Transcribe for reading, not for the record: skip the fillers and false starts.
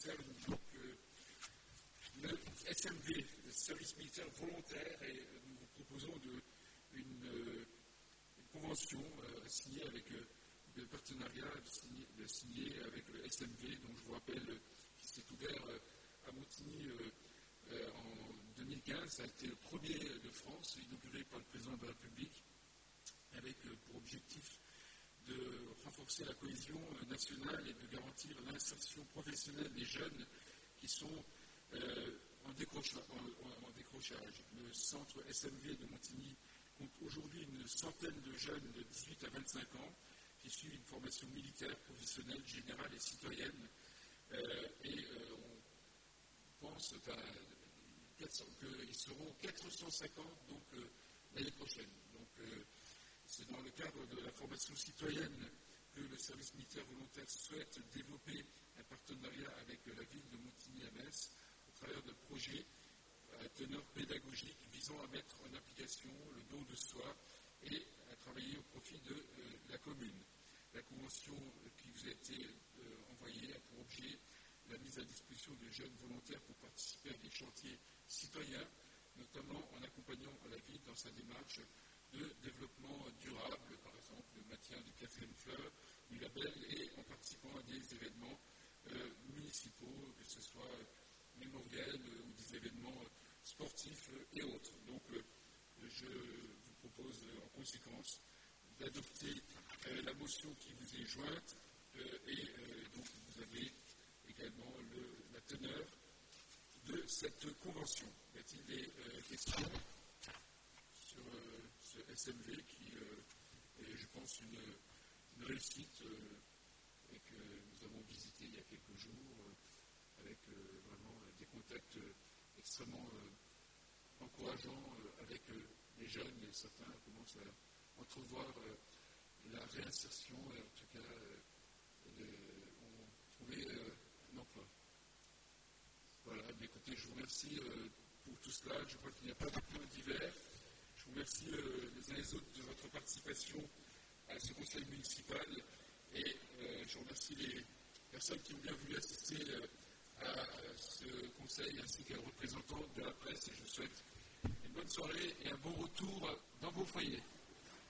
concerne donc le SMV, le service militaire volontaire, et nous vous proposons une convention signée avec le partenariat signé avec le SMV, dont je vous rappelle qui s'est ouvert à Montigny en 2015. Ça a été le premier de France, inauguré par le président de la République, avec pour objectif de renforcer la cohésion nationale et de garantir l'insertion professionnelle des jeunes qui sont en décrochage. Le centre SMV de Montigny compte aujourd'hui une centaine de jeunes de 18 à 25 ans qui suivent une formation militaire, professionnelle, générale et citoyenne. On pense qu'ils seront 450 donc, l'année prochaine. Donc, c'est dans le cadre de la formation citoyenne que le service militaire volontaire souhaite développer un partenariat avec la ville de Montigny-à-Metz au travers de projets à teneur pédagogique visant à mettre en application le don de soi et à travailler au profit de la commune. La convention qui vous a été envoyée a pour objet la mise à disposition de jeunes volontaires pour participer à des chantiers citoyens, notamment en accompagnant la ville dans sa démarche de développement durable, par exemple le maintien du 4e fleur du label, et en participant à des événements municipaux, que ce soit mémoriels ou des événements sportifs et autres. Donc je vous propose en conséquence d'adopter la motion qui vous est jointe et donc vous avez également la teneur de cette convention. Y a-t-il des questions sur ce SMV qui est, je pense, une réussite et que nous avons visité il y a quelques jours avec vraiment des contacts extrêmement encourageants avec les jeunes, et certains commencent à entrevoir la réinsertion, et en tout cas ont trouvé un emploi. Voilà, mais écoutez, je vous remercie pour tout cela. Je crois qu'il n'y a pas de points divers. Je vous remercie les uns les autres de votre participation à ce conseil municipal, et je remercie les personnes qui ont bien voulu assister à ce conseil ainsi qu'à représentants de la presse, et je vous souhaite une bonne soirée et un bon retour dans vos foyers.